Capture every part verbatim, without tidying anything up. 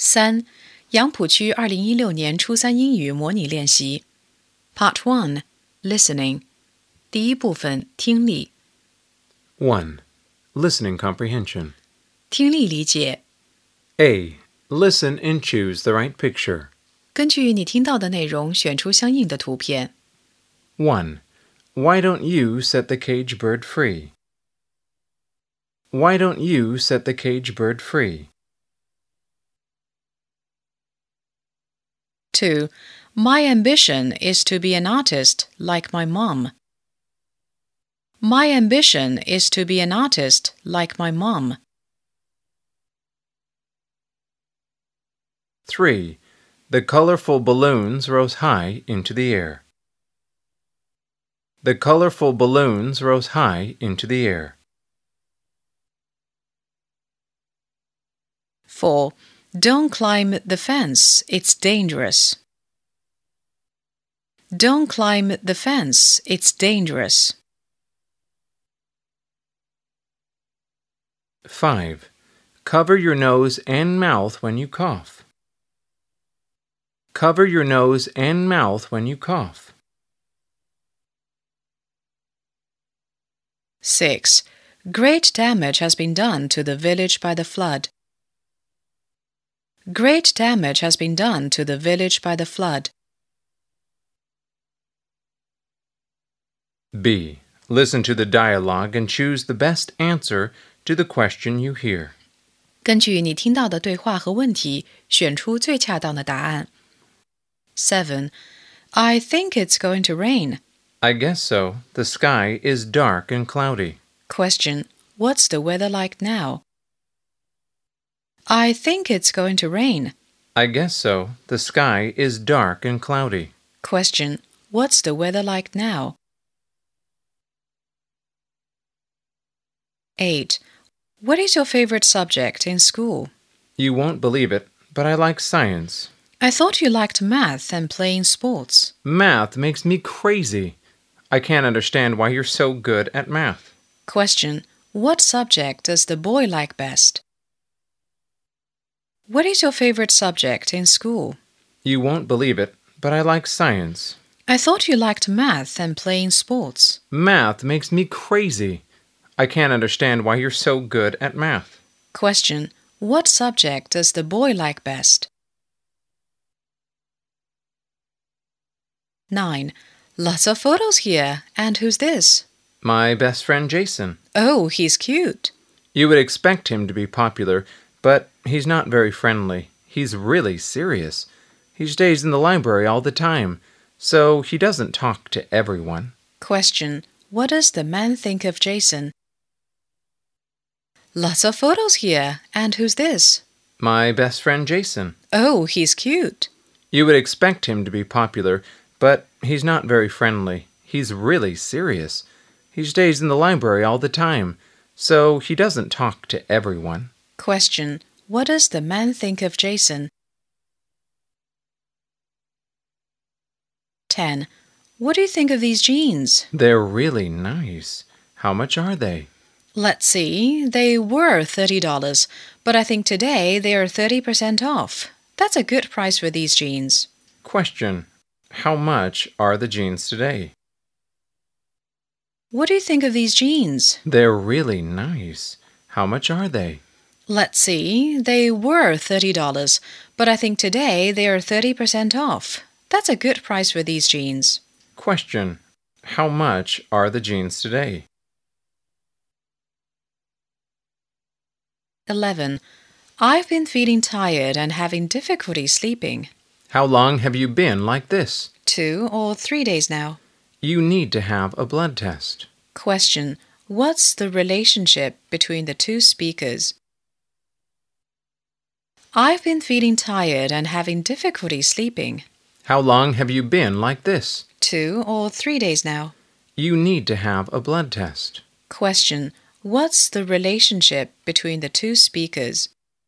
三、杨浦区二零一六年初三英语模拟练习 Part one Listening 第一部分听力 one. Listening comprehension. 听力理解 A. Listen and choose the right picture. 根据你听到的内容选出相应的图片 one. Why don't you set the cage bird free? Why don't you set the cage bird free? two. My ambition is to be an artist like my mom. My ambition is to be an artist like my mom. three. The colorful balloons rose high into the air. The colorful balloons rose high into the air. four. Don't climb the fence, it's dangerous. Don't climb the fence, it's dangerous. five. Cover your nose and mouth when you cough. Cover your nose and mouth when you cough. six. Great damage has been done to the village by the flood. Great damage has been done to the village by the flood. B. Listen to the dialogue and choose the best answer to the question you hear. 根据你听到的对话和问题，选出最恰当的答案。seven. I think it's going to rain. I guess so. The sky is dark and cloudy. Question. What's the weather like now? I think it's going to rain. I guess so. The sky is dark and cloudy. Question. What's the weather like now? eight. What is your favorite subject in school? You won't believe it, but I like science. I thought you liked math and playing sports. Math makes me crazy. I can't understand why you're so good at math. Question. What subject does the boy like best? What is your favorite subject in school? You won't believe it, but I like science. I thought you liked math and playing sports. Math makes me crazy. I can't understand why you're so good at math. Question. What subject does the boy like best? nine. Lots of photos here. And who's this? My best friend Jason. Oh, he's cute. You would expect him to be popular, but he's not very friendly. He's really serious. He stays in the library all the time, so he doesn't talk to everyone. Question. What does the man think of Jason? Lots of photos here. And who's this? My best friend Jason. Oh, he's cute. You would expect him to be popular, but he's not very friendly. He's really serious. He stays in the library all the time, so he doesn't talk to everyone. Question. What does the man think of Jason? ten. What do you think of these jeans? They're really nice. How much are they? Let's see. They were thirty dollars, but I think today they are thirty percent off. That's a good price for these jeans. Question. How much are the jeans today? What do you think of these jeans? They're really nice. How much are they? Let's see. They were thirty dollars, but I think today they are thirty percent off. That's a good price for these jeans. Question. How much are the jeans today? eleven. I've been feeling tired and having difficulty sleeping. How long have you been like this? Two or three days now. You need to have a blood test. Question. What's the relationship between the two speakers? I've been feeling tired and having difficulty sleeping. How long have you been like this? Two or three days now. You need to have a blood test. Question. What's the relationship between the two speakers?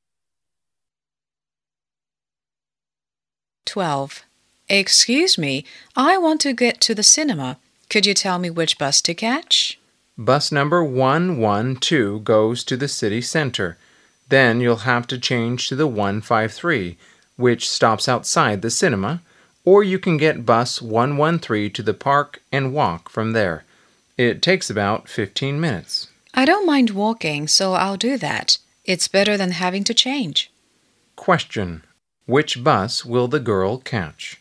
twelve. Excuse me, I want to get to the cinema. Could you tell me which bus to catch? Bus number one one two goes to the city center. Then you'll have to change to the one five three, which stops outside the cinema, or you can get bus one one three to the park and walk from there. It takes about fifteen minutes. I don't mind walking, so I'll do that. It's better than having to change. Question. Which bus will the girl catch?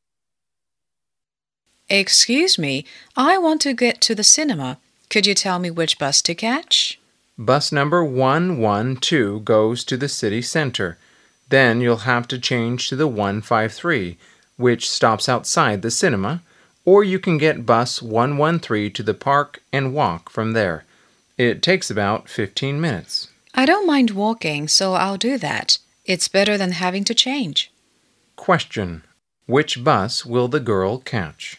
Excuse me, I want to get to the cinema. Could you tell me which bus to catch? Bus number one one two goes to the city center. Then you'll have to change to the one five three, which stops outside the cinema, or you can get bus one one three to the park and walk from there. It takes about fifteen minutes. I don't mind walking, so I'll do that. It's better than having to change. Question. Which bus will the girl catch?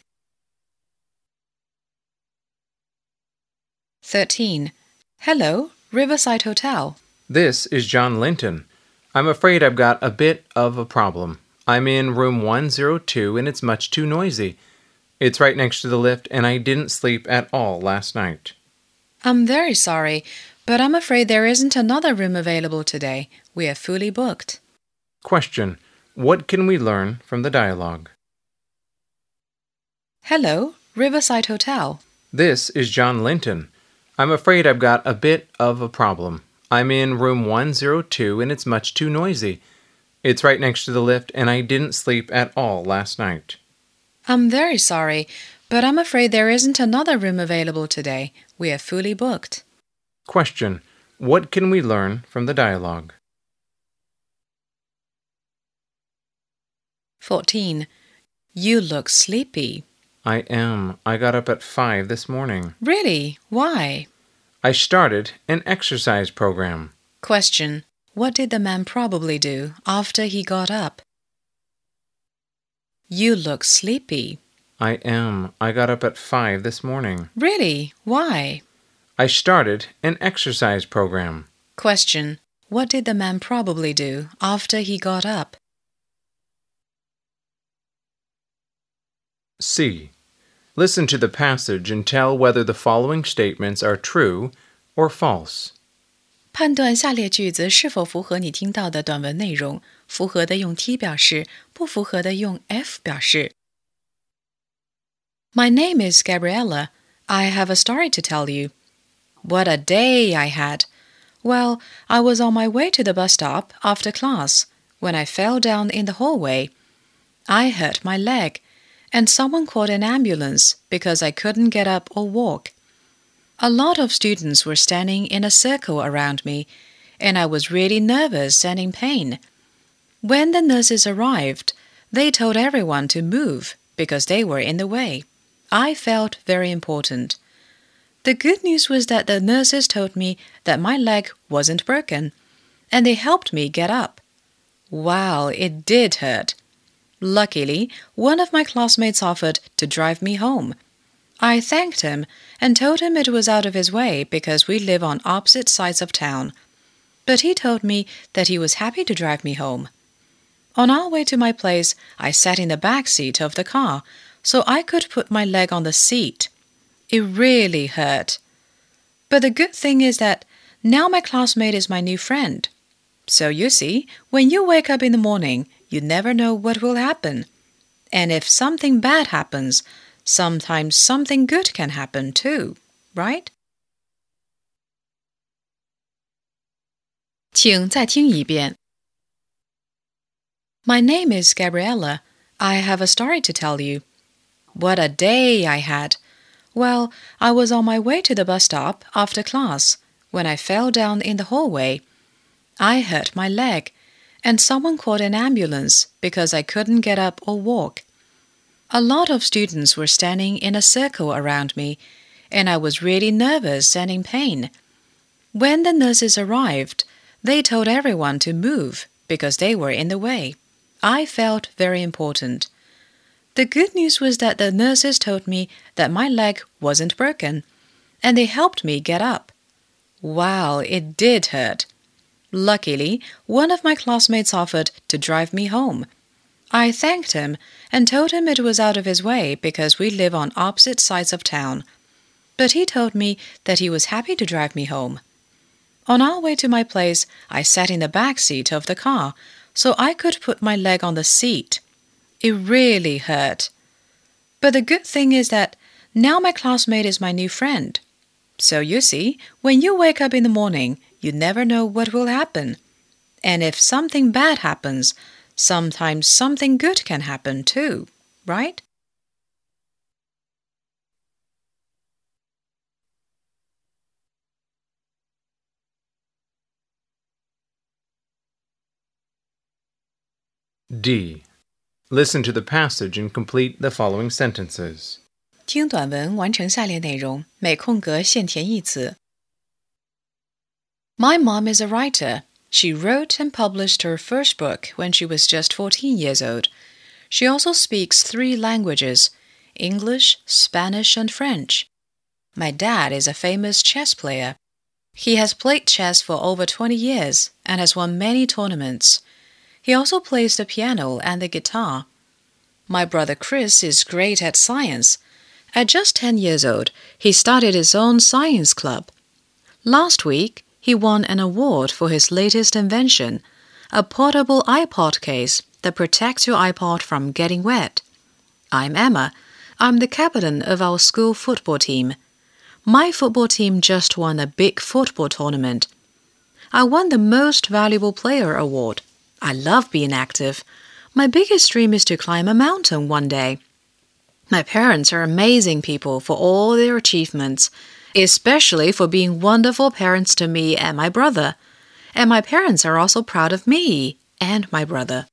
thirteen. Hello, Riverside Hotel. This is John Linton. I'm afraid I've got a bit of a problem. I'm in room one oh two and it's much too noisy. It's right next to the lift and I didn't sleep at all last night. I'm very sorry, but I'm afraid there isn't another room available today. We are fully booked. Question. What can we learn from the dialogue? Hello, Riverside Hotel. This is John Linton. I'm afraid I've got a bit of a problem. I'm in room one oh two and it's much too noisy. It's right next to the lift and I didn't sleep at all last night. I'm very sorry, but I'm afraid there isn't another room available today. We are fully booked. Question. What can we learn from the dialogue? fourteen. You look sleepy. I am. I got up at five this morning. Really? Why? I started an exercise program. Question. What did the man probably do after he got up? You look sleepy. I am. I got up at five this morning. Really? Why? I started an exercise program. Question. What did the man probably do after he got up? C. Listen to the passage and tell whether the following statements are true or false. 判断下列句子是否符合你听到的短文内容，符合的用 T 表示，不符合的用 F 表示。My name is Gabriella. I have a story to tell you. What a day I had. Well, I was on my way to the bus stop after class when I fell down in the hallway. I hurt my leg, and someone called an ambulance because I couldn't get up or walk. A lot of students were standing in a circle around me, and I was really nervous and in pain. When the nurses arrived, they told everyone to move because they were in the way. I felt very important. The good news was that the nurses told me that my leg wasn't broken, and they helped me get up. Wow, it did hurt. Luckily, one of my classmates offered to drive me home. I thanked him and told him it was out of his way because we live on opposite sides of town. But he told me that he was happy to drive me home. On our way to my place, I sat in the back seat of the car so I could put my leg on the seat. It really hurt. But the good thing is that now my classmate is my new friend. So you see, when you wake up in the morning, you never know what will happen. And if something bad happens, sometimes something good can happen too, right? 请再听一遍。My name is Gabriella. I have a story to tell you. What a day I had. Well, I was on my way to the bus stop after class when I fell down in the hallway. I hurt my leg, and someone called an ambulance because I couldn't get up or walk. A lot of students were standing in a circle around me, and I was really nervous and in pain. When the nurses arrived, they told everyone to move because they were in the way. I felt very important. The good news was that the nurses told me that my leg wasn't broken, and they helped me get up. Wow, it did hurt. Luckily, one of my classmates offered to drive me home. I thanked him and told him it was out of his way because we live on opposite sides of town. But he told me that he was happy to drive me home. On our way to my place, I sat in the back seat of the car so I could put my leg on the seat. It really hurt. But the good thing is that now my classmate is my new friend. So you see, when you wake up in the morning, you never know what will happen. And if something bad happens, sometimes something good can happen too, right? D. Listen to the passage and complete the following sentences. 听短文，完成下列内容，每空格现填一词。My mom is a writer. She wrote and published her first book when she was just fourteen years old. She also speaks three languages, English, Spanish, and French. My dad is a famous chess player. He has played chess for over twenty years and has won many tournaments. He also plays the piano and the guitar. My brother Chris is great at science. At just ten years old, he started his own science club. Last week, he won an award for his latest invention, a portable iPod case that protects your iPod from getting wet. I'm Emma. I'm the captain of our school football team. My football team just won a big football tournament. I won the Most Valuable Player award. I love being active. My biggest dream is to climb a mountain one day. My parents are amazing people for all their achievements, especially for being wonderful parents to me and my brother. And my parents are also proud of me and my brother.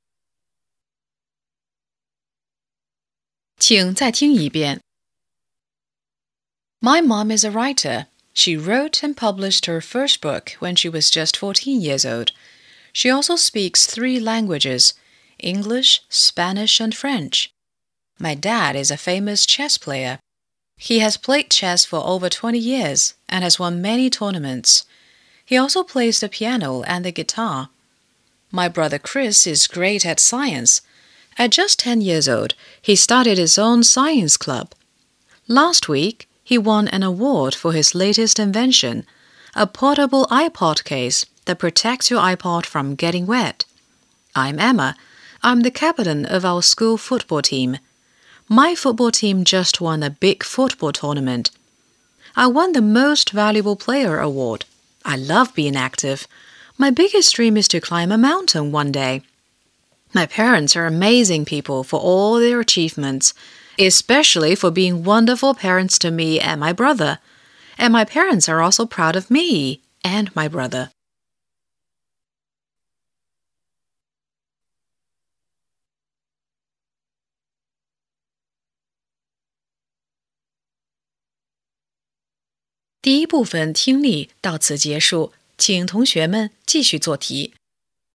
请再听一遍。My mom is a writer. She wrote and published her first book when she was just fourteen years old. She also speaks three languages, English, Spanish, and French. My dad is a famous chess player. He has played chess for over twenty years and has won many tournaments. He also plays the piano and the guitar. My brother Chris is great at science. At just ten years old, he started his own science club. Last week, he won an award for his latest invention, a portable iPod case that protects your iPod from getting wet. I'm Emma. I'm the captain of our school football team. My football team just won a big football tournament. I won the Most Valuable Player award. I love being active. My biggest dream is to climb a mountain one day. My parents are amazing people for all their achievements, especially for being wonderful parents to me and my brother. And my parents are also proud of me and my brother. 第一部分听力到此结束，请同学们继续做题。